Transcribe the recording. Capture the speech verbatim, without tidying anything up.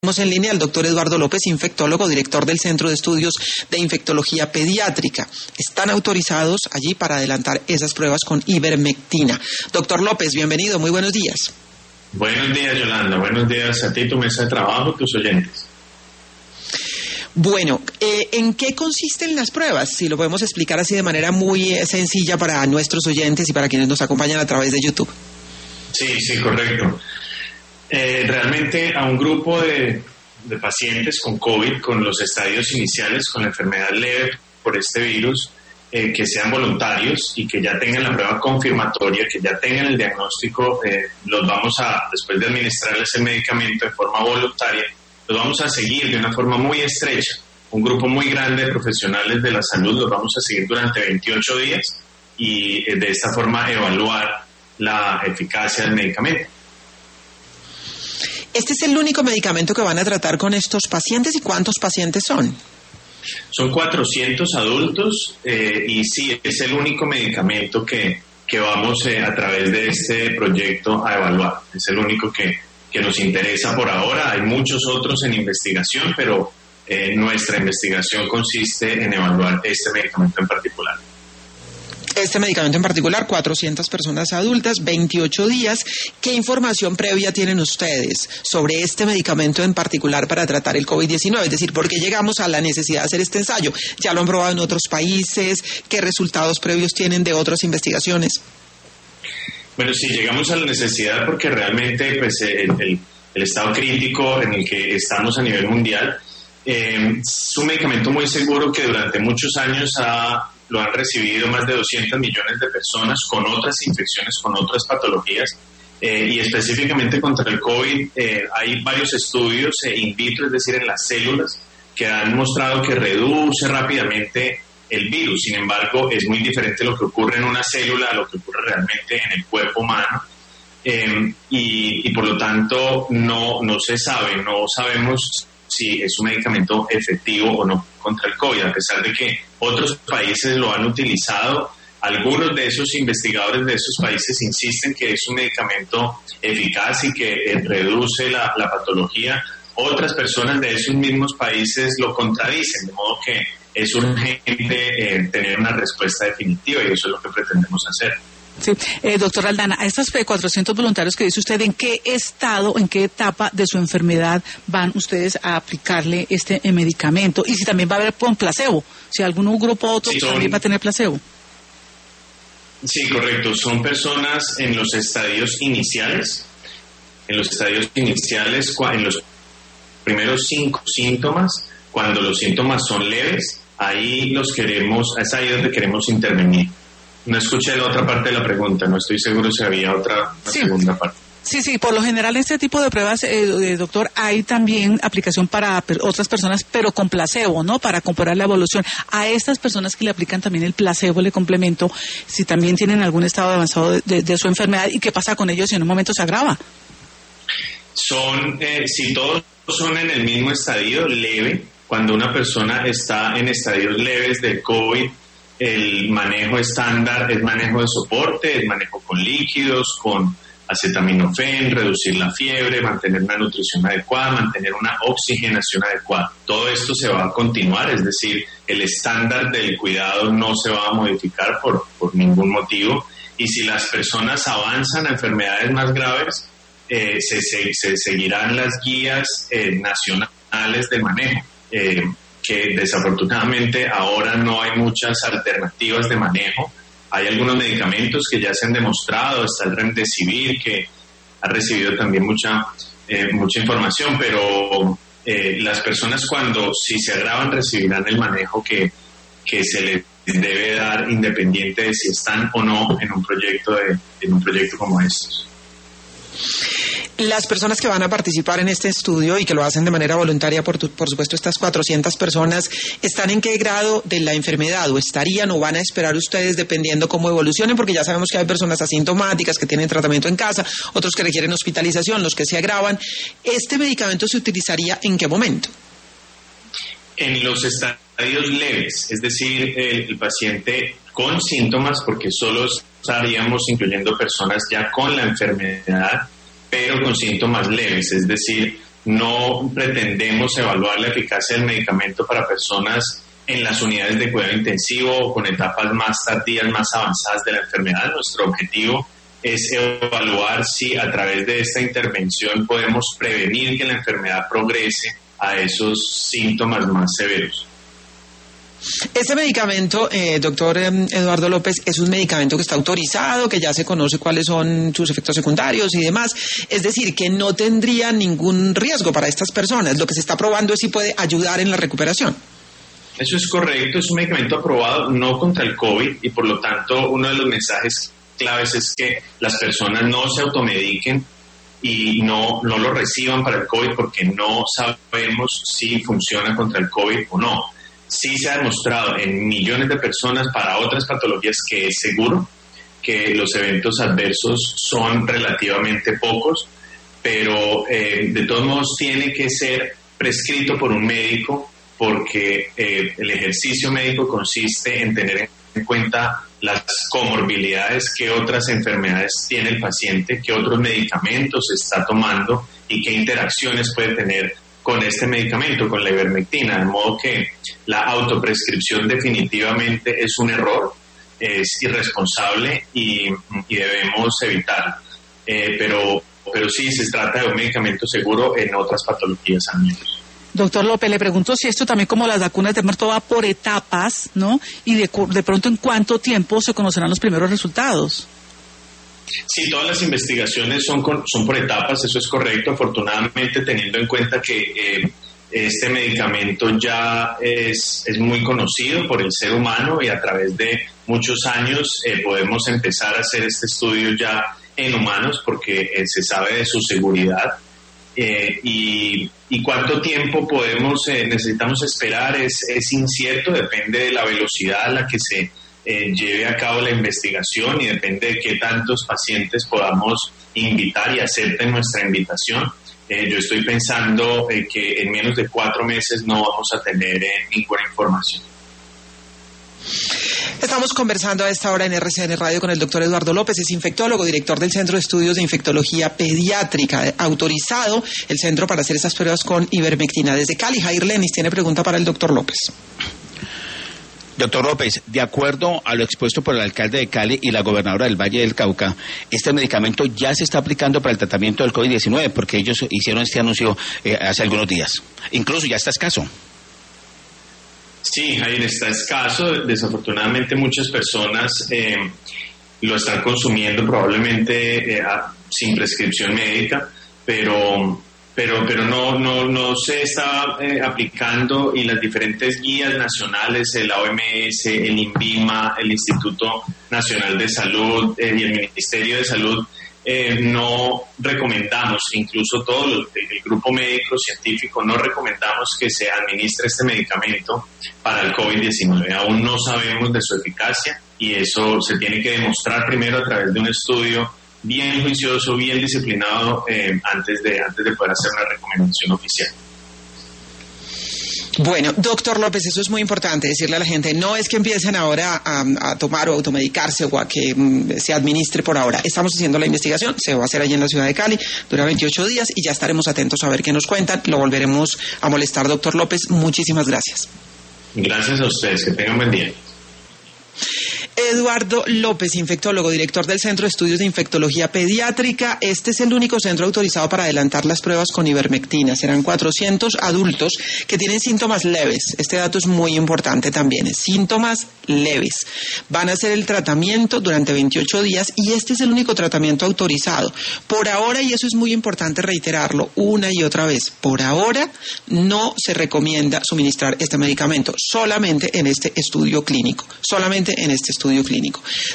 En línea al doctor Eduardo López, infectólogo, director del Centro de Estudios de Infectología Pediátrica. Están autorizados allí para adelantar esas pruebas con ivermectina. Doctor López, bienvenido, muy buenos días. Buenos días, Yolanda, buenos días a ti, tu mesa de trabajo, tus oyentes. Bueno, eh, ¿en qué consisten las pruebas? Si lo podemos explicar así de manera muy eh, sencilla para nuestros oyentes y para quienes nos acompañan a través de YouTube. Sí, sí, correcto. Eh, realmente a un grupo de, de pacientes con COVID, con los estadios iniciales, con la enfermedad leve por este virus, eh, que sean voluntarios y que ya tengan la prueba confirmatoria, que ya tengan el diagnóstico, eh, los vamos a, después de administrarles el medicamento de forma voluntaria, los vamos a seguir de una forma muy estrecha. Un grupo muy grande de profesionales de la salud los vamos a seguir durante veintiocho días y eh, de esta forma evaluar la eficacia del medicamento. ¿Este es el único medicamento que van a tratar con estos pacientes y cuántos pacientes son? Son cuatrocientos adultos eh, y sí, es el único medicamento que, que vamos eh, a través de este proyecto a evaluar. Es el único que, que nos interesa por ahora. Hay muchos otros en investigación, pero eh, nuestra investigación consiste en evaluar este medicamento en particular. Este medicamento en particular, cuatrocientas personas adultas, veintiocho días. ¿Qué información previa tienen ustedes sobre este medicamento en particular para tratar el COVID diecinueve? Es decir, ¿por qué llegamos a la necesidad de hacer este ensayo? ¿Ya lo han probado en otros países? ¿Qué resultados previos tienen de otras investigaciones? Bueno, sí, llegamos a la necesidad porque realmente pues, el, el, el estado crítico en el que estamos a nivel mundial eh, es un medicamento muy seguro que durante muchos años ha... lo han recibido más de doscientos millones de personas con otras infecciones, con otras patologías, eh, y específicamente contra el COVID eh, hay varios estudios eh, in vitro, es decir, en las células, que han mostrado que reduce rápidamente el virus. Sin embargo, es muy diferente lo que ocurre en una célula a lo que ocurre realmente en el cuerpo humano, eh, y, y por lo tanto no, no se sabe, no sabemos si es un medicamento efectivo o no contra el COVID, a pesar de que otros países lo han utilizado. Algunos de esos investigadores de esos países insisten que es un medicamento eficaz y que eh, reduce la, la patología. Otras personas de esos mismos países lo contradicen, de modo que es urgente eh, tener una respuesta definitiva y eso es lo que pretendemos hacer. Sí, eh, doctor Aldana, a estos cuatrocientos voluntarios que dice usted, ¿en qué estado, en qué etapa de su enfermedad van ustedes a aplicarle este eh, medicamento? Y si también va a haber con placebo, si algún grupo otro sí, son, también va a tener placebo. Sí, correcto, son personas en los estadios iniciales, en los estadios iniciales, en los primeros cinco síntomas, cuando los síntomas son leves, ahí los queremos, es ahí donde queremos intervenir. No escuché la otra parte de la pregunta, no estoy seguro si había otra sí. segunda parte. Sí, sí, por lo general este tipo de pruebas, eh, doctor, hay también aplicación para per- otras personas, pero con placebo, ¿no? Para comparar la evolución. A estas personas que le aplican también el placebo, le complemento, si también tienen algún estado avanzado de, de, de su enfermedad y qué pasa con ellos si en un momento se agrava. Son, eh, si todos son en el mismo estadio leve, cuando una persona está en estadios leves de COVID, el manejo estándar es manejo de soporte, es manejo con líquidos, con acetaminofén, reducir la fiebre, mantener una nutrición adecuada, mantener una oxigenación adecuada. Todo esto se va a continuar, es decir, el estándar del cuidado no se va a modificar por, por ningún motivo. Y si las personas avanzan a enfermedades más graves, eh, se, se, se seguirán las guías eh, nacionales de manejo. Eh, que desafortunadamente ahora no hay muchas alternativas de manejo. Hay algunos medicamentos que ya se han demostrado, está el Remdesivir, que ha recibido también mucha, eh, mucha información, pero eh, las personas cuando si se agravan recibirán el manejo que, que se les debe dar independiente de si están o no en un proyecto, de, en un proyecto como estos. Las personas que van a participar en este estudio y que lo hacen de manera voluntaria, por, tu, por supuesto, estas cuatrocientas personas, ¿están en qué grado de la enfermedad o estarían o van a esperar ustedes dependiendo cómo evolucionen? Porque ya sabemos que hay personas asintomáticas que tienen tratamiento en casa, otros que requieren hospitalización, los que se agravan. ¿Este medicamento se utilizaría en qué momento? En los estadios leves, es decir, el, el paciente con síntomas, porque solo estaríamos incluyendo personas ya con la enfermedad, pero con síntomas leves, es decir, no pretendemos evaluar la eficacia del medicamento para personas en las unidades de cuidado intensivo o con etapas más tardías, más avanzadas de la enfermedad. Nuestro objetivo es evaluar si a través de esta intervención podemos prevenir que la enfermedad progrese a esos síntomas más severos. Este medicamento, eh, doctor Eduardo López, es un medicamento que está autorizado, que ya se conoce cuáles son sus efectos secundarios y demás. Es decir, que no tendría ningún riesgo para estas personas. Lo que se está probando es si puede ayudar en la recuperación. Eso es correcto, es un medicamento aprobado no contra el COVID y por lo tanto uno de los mensajes claves es que las personas no se automediquen y no, no lo reciban para el COVID porque no sabemos si funciona contra el COVID o no. Sí se ha demostrado en millones de personas para otras patologías que es seguro, que los eventos adversos son relativamente pocos, pero eh, de todos modos tiene que ser prescrito por un médico porque eh, el ejercicio médico consiste en tener en cuenta las comorbilidades, qué otras enfermedades tiene el paciente, qué otros medicamentos está tomando y qué interacciones puede tener con este medicamento, con la ivermectina, de modo que la autoprescripción definitivamente es un error, es irresponsable y, y debemos evitarlo. Eh, pero, pero sí, se trata de un medicamento seguro en otras patologías al menos. Doctor López, le pregunto si esto también, como las vacunas de muerto, va por etapas, ¿no? Y de, de pronto, ¿en cuánto tiempo se conocerán los primeros resultados? Sí, todas las investigaciones son, con, son por etapas, eso es correcto, afortunadamente teniendo en cuenta que eh, este medicamento ya es, es muy conocido por el ser humano y a través de muchos años eh, podemos empezar a hacer este estudio ya en humanos porque eh, se sabe de su seguridad eh, y, y cuánto tiempo podemos eh, necesitamos esperar es, es incierto, depende de la velocidad a la que se Eh, lleve a cabo la investigación y depende de qué tantos pacientes podamos invitar y acepten nuestra invitación. Eh, yo estoy pensando eh, que en menos de cuatro meses no vamos a tener eh, ninguna información. Estamos conversando a esta hora en R C N Radio con el doctor Eduardo López, es infectólogo, director del Centro de Estudios de Infectología Pediátrica, autorizado el centro para hacer esas pruebas con ivermectina. Desde Cali, Jair Lenis tiene pregunta para el doctor López. Doctor López, de acuerdo a lo expuesto por el alcalde de Cali y la gobernadora del Valle del Cauca, este medicamento ya se está aplicando para el tratamiento del COVID diecinueve, porque ellos hicieron este anuncio eh, hace algunos días. Incluso ya está escaso. Sí, Jair, está escaso. Desafortunadamente muchas personas eh, lo están consumiendo probablemente eh, a, sin prescripción médica, pero... pero pero no no no se está eh, aplicando y las diferentes guías nacionales, la O M S, el INVIMA, el Instituto Nacional de Salud eh, y el Ministerio de Salud eh, no recomendamos, incluso todo los, el grupo médico científico no recomendamos que se administre este medicamento para el COVID diecinueve. Aún no sabemos de su eficacia y eso se tiene que demostrar primero a través de un estudio bien juicioso, bien disciplinado eh, antes de antes de poder hacer una recomendación oficial. Bueno, doctor López, eso es muy importante, decirle a la gente, no es que empiecen ahora a, a tomar o automedicarse o a que um, se administre por ahora. Estamos haciendo la investigación, se va a hacer allí en la ciudad de Cali, dura veintiocho días y ya estaremos atentos a ver qué nos cuentan. Lo volveremos a molestar, doctor López. Muchísimas gracias. Gracias a ustedes, que tengan buen día. Eduardo López, infectólogo, director del Centro de Estudios de Infectología Pediátrica. Este es el único centro autorizado para adelantar las pruebas con ivermectina. Serán cuatrocientos adultos que tienen síntomas leves. Este dato es muy importante también, es síntomas leves. Van a hacer el tratamiento durante veintiocho días y este es el único tratamiento autorizado. Por ahora, y eso es muy importante reiterarlo una y otra vez, por ahora no se recomienda suministrar este medicamento, solamente en este estudio clínico, solamente en este estudio clínico.